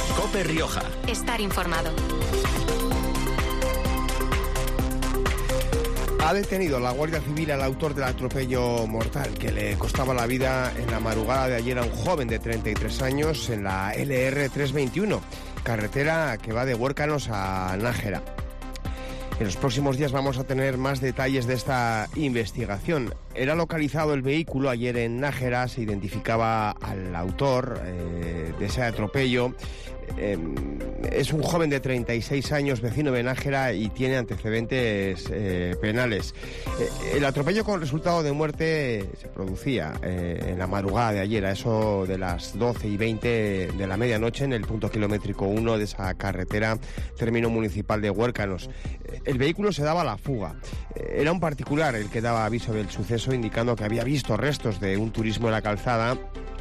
COPE Rioja. Estar informado. Ha detenido la Guardia Civil al autor del atropello mortal que le costaba la vida en la madrugada de ayer a un joven de 33 años en la LR 321, carretera que va de Huércanos a Nájera. En los próximos días vamos a tener más detalles de esta investigación. Era localizado el vehículo ayer en Nájera, se identificaba al autor de ese atropello. Es un joven de 36 años, vecino de Nájera, y tiene antecedentes penales. El atropello con resultado de muerte se producía en la madrugada de ayer, a eso de las 12:20 de la medianoche, en el punto kilométrico 1 de esa carretera, término municipal de Huércanos. El vehículo se daba a la fuga. Era un particular el que daba aviso del suceso, indicando que había visto restos de un turismo en la calzada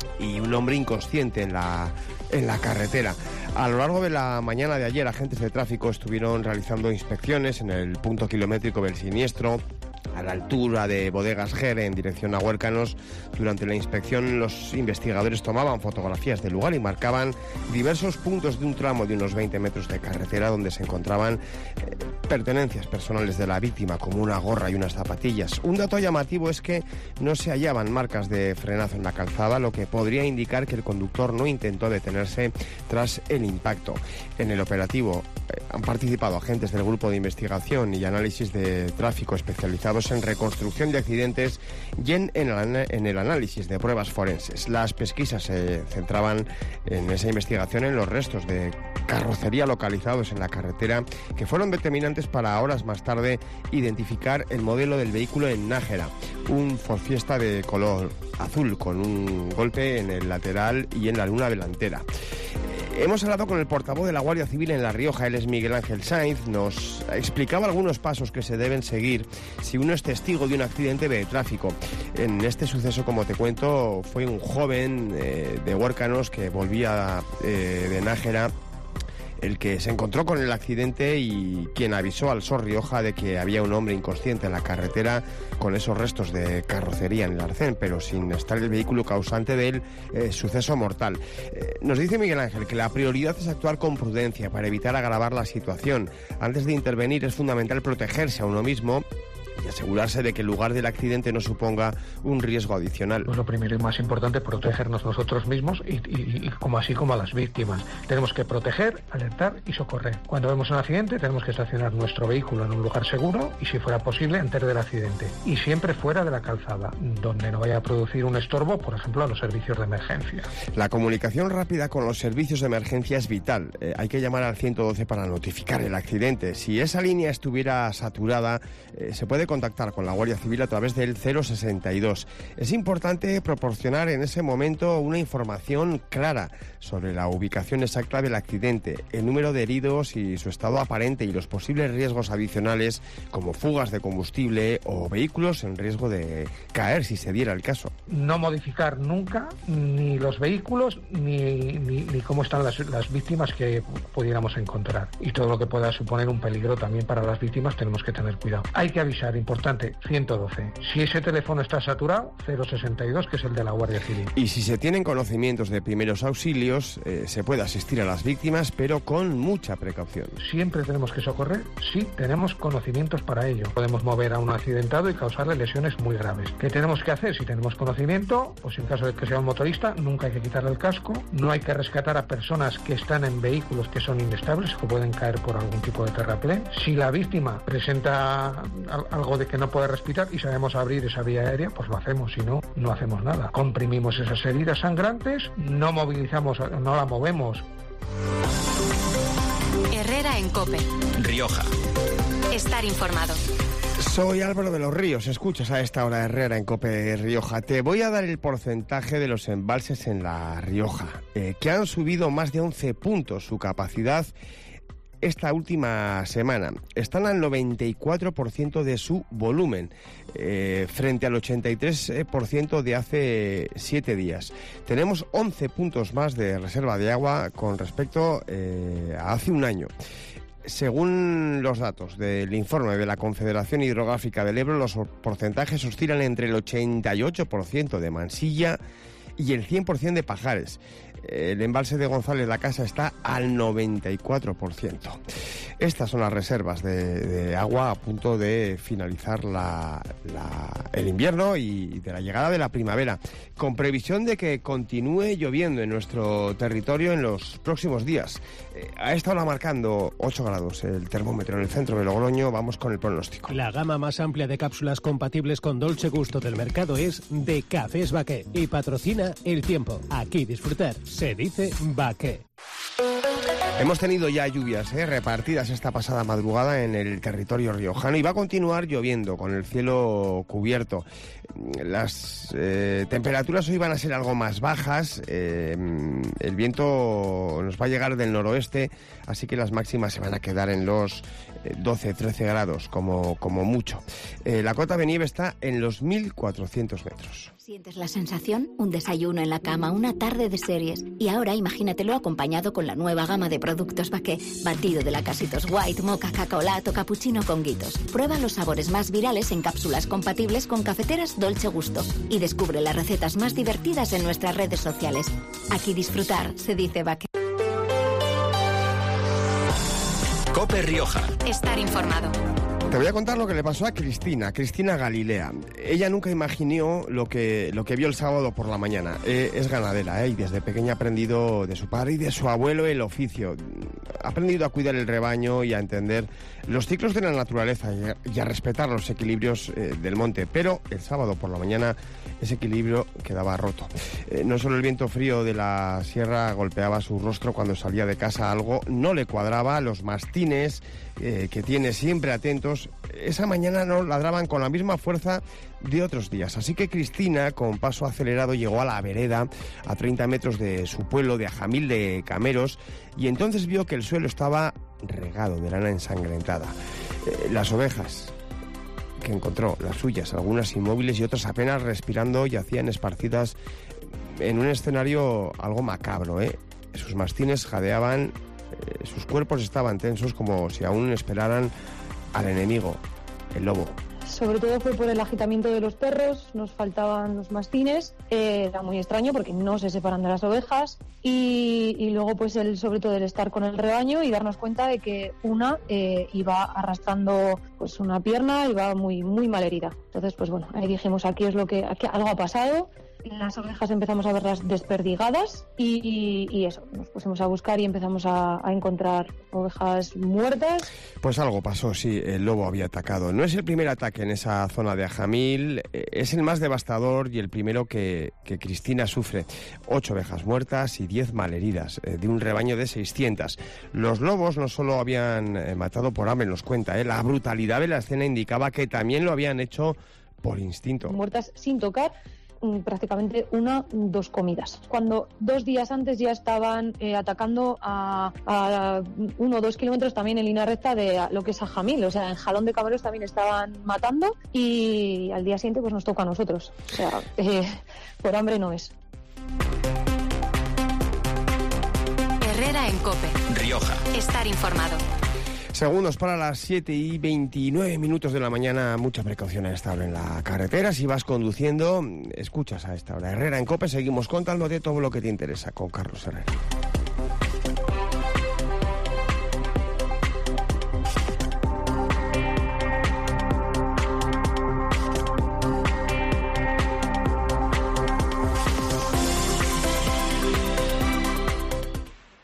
y un hombre inconsciente en la carretera. A lo largo de la mañana de ayer, agentes de tráfico estuvieron realizando inspecciones en el punto kilométrico del siniestro, a la altura de Bodegas Ger, en dirección a Huércanos. Durante la inspección, los investigadores tomaban fotografías del lugar y marcaban diversos puntos de un tramo de unos 20 metros de carretera donde se encontraban pertenencias personales de la víctima, como una gorra y unas zapatillas. Un dato llamativo es que no se hallaban marcas de frenazo en la calzada, lo que podría indicar que el conductor no intentó detenerse tras el impacto. En el operativo han participado agentes del Grupo de Investigación y Análisis de Tráfico especializados en reconstrucción de accidentes y en el análisis de pruebas forenses. Las pesquisas se centraban en esa investigación en los restos de carrocería localizados en la carretera, que fueron determinantes para horas más tarde identificar el modelo del vehículo en Nájera, un Ford Fiesta de color azul con un golpe en el lateral y en la luna delantera. Hemos hablado con el portavoz de la Guardia Civil en La Rioja, él es Miguel Ángel Sainz. Nos explicaba algunos pasos que se deben seguir si uno es testigo de un accidente de tráfico. En este suceso, como te cuento, fue un joven de Huércanos que volvía de Nájera el que se encontró con el accidente y quien avisó al SOS Rioja de que había un hombre inconsciente en la carretera con esos restos de carrocería en el arcén, pero sin estar el vehículo causante del suceso mortal. Nos dice Miguel Ángel que la prioridad es actuar con prudencia para evitar agravar la situación. Antes de intervenir es fundamental protegerse a uno mismo y asegurarse de que el lugar del accidente no suponga un riesgo adicional. Pues lo primero y más importante, protegernos nosotros mismos y así como a las víctimas. Tenemos que proteger, alertar y socorrer. Cuando vemos un accidente tenemos que estacionar nuestro vehículo en un lugar seguro y, si fuera posible, antes del accidente. Y siempre fuera de la calzada, donde no vaya a producir un estorbo, por ejemplo, a los servicios de emergencia. La comunicación rápida con los servicios de emergencia es vital. Hay que llamar al 112 para notificar el accidente. Si esa línea estuviera saturada, se puede contactar con la Guardia Civil a través del 062. Es importante proporcionar en ese momento una información clara sobre la ubicación exacta del accidente, el número de heridos y su estado aparente, y los posibles riesgos adicionales como fugas de combustible o vehículos en riesgo de caer si se diera el caso. No modificar nunca ni los vehículos ni cómo están las víctimas que pudiéramos encontrar, y todo lo que pueda suponer un peligro también para las víctimas tenemos que tener cuidado. Hay que avisar, importante, 112. Si ese teléfono está saturado, 062, que es el de la Guardia Civil. Y si se tienen conocimientos de primeros auxilios, se puede asistir a las víctimas, pero con mucha precaución. Siempre tenemos que socorrer si tenemos conocimientos para ello. Podemos mover a un accidentado y causarle lesiones muy graves. ¿Qué tenemos que hacer? Si tenemos conocimiento, pues en caso de que sea un motorista, nunca hay que quitarle el casco. No hay que rescatar a personas que están en vehículos que son inestables, que pueden caer por algún tipo de terraplén. Si la víctima presenta algo de que no puede respirar y sabemos abrir esa vía aérea, pues lo hacemos, si no, no hacemos nada. Comprimimos esas heridas sangrantes, no movilizamos, no la movemos. Herrera en COPE. Rioja. Estar informado. Soy Álvaro de los Ríos, escuchas a esta hora Herrera en COPE Rioja. Te voy a dar el porcentaje de los embalses en La Rioja, que han subido más de 11 puntos su capacidad esta última semana. Están al 94% de su volumen, frente al 83% de hace 7 días. Tenemos 11 puntos más de reserva de agua con respecto a hace un año. Según los datos del informe de la Confederación Hidrográfica del Ebro, los porcentajes oscilan entre el 88% de Mansilla y el 100% de Pajares. El embalse de González la Casa está al 94%. Estas son las reservas de agua a punto de finalizar el invierno y de la llegada de la primavera, con previsión de que continúe lloviendo en nuestro territorio en los próximos días. A esta hora marcando 8 grados el termómetro en el centro de Logroño. Vamos con el pronóstico. La gama más amplia de cápsulas compatibles con Dolce Gusto del mercado es de Cafés Baqué y patrocina El Tiempo. Aquí disfrutar se dice Baqué. Hemos tenido ya lluvias repartidas esta pasada madrugada en el territorio riojano y va a continuar lloviendo con el cielo cubierto. Las temperaturas hoy van a ser algo más bajas, el viento nos va a llegar del noroeste, así que las máximas se van a quedar en los 12-13 grados como mucho. La cota de nieve está en los 1.400 metros. ¿Sientes la sensación? Un desayuno en la cama, una tarde de series. Y ahora imagínatelo acompañado con la nueva gama de productos Baqué. Batido de lacasitos white, mocha, cacaolato, cappuccino con guitos. Prueba los sabores más virales en cápsulas compatibles con cafeteras Dolce Gusto. Y descubre las recetas más divertidas en nuestras redes sociales. Aquí disfrutar se dice Baqué. COPE Rioja. Estar informado. Te voy a contar lo que le pasó a Cristina Galilea. Ella nunca imaginó lo que vio el sábado por la mañana. Es ganadera, y desde pequeña ha aprendido de su padre y de su abuelo el oficio. Ha aprendido a cuidar el rebaño y a entender los ciclos de la naturaleza y a respetar los equilibrios del monte. Pero el sábado por la mañana ese equilibrio quedaba roto. No solo el viento frío de la sierra golpeaba su rostro cuando salía de casa, algo no le cuadraba. Los mastines que tiene siempre atentos, esa mañana no ladraban con la misma fuerza de otros días. Así que Cristina, con paso acelerado, llegó a la vereda a 30 metros de su pueblo, de Ajamil de Cameros, y entonces vio que el suelo estaba regado de lana ensangrentada. Las ovejas que encontró, las suyas, algunas inmóviles y otras apenas respirando, yacían esparcidas en un escenario algo macabro. Sus mastines jadeaban, sus cuerpos estaban tensos como si aún esperaran al enemigo, el lobo. Sobre todo fue por el agitamiento de los perros, nos faltaban los mastines, era muy extraño porque no se separan de las ovejas y luego pues sobre todo el estar con el rebaño y darnos cuenta de que una iba arrastrando pues una pierna, iba muy mal herida. Entonces pues bueno, ahí dijimos aquí algo ha pasado. Las ovejas empezamos a verlas desperdigadas y eso, nos pusimos a buscar y empezamos a encontrar ovejas muertas. Pues algo pasó, sí, el lobo había atacado. No es el primer ataque en esa zona de Ajamil, es el más devastador y el primero que Cristina sufre. 8 ovejas muertas y 10 malheridas, de un rebaño de 600. Los lobos no solo habían matado por hambre, nos cuenta, la brutalidad de la escena indicaba que también lo habían hecho por instinto. Muertas sin tocar, prácticamente 2 comidas. Cuando 2 días antes ya estaban atacando a 1 o 2 kilómetros también en línea recta de lo que es Ajamil, o sea, en Jalón de Cameros también estaban matando y al día siguiente pues nos toca a nosotros. O sea, por hambre no es. Herrera en COPE. Rioja. Estar informado. Segundos para las 7:29 de la mañana. Mucha precaución a esta hora en la carretera. Si vas conduciendo, escuchas a esta hora Herrera en COPE. Seguimos contándote todo lo que te interesa con Carlos Herrera.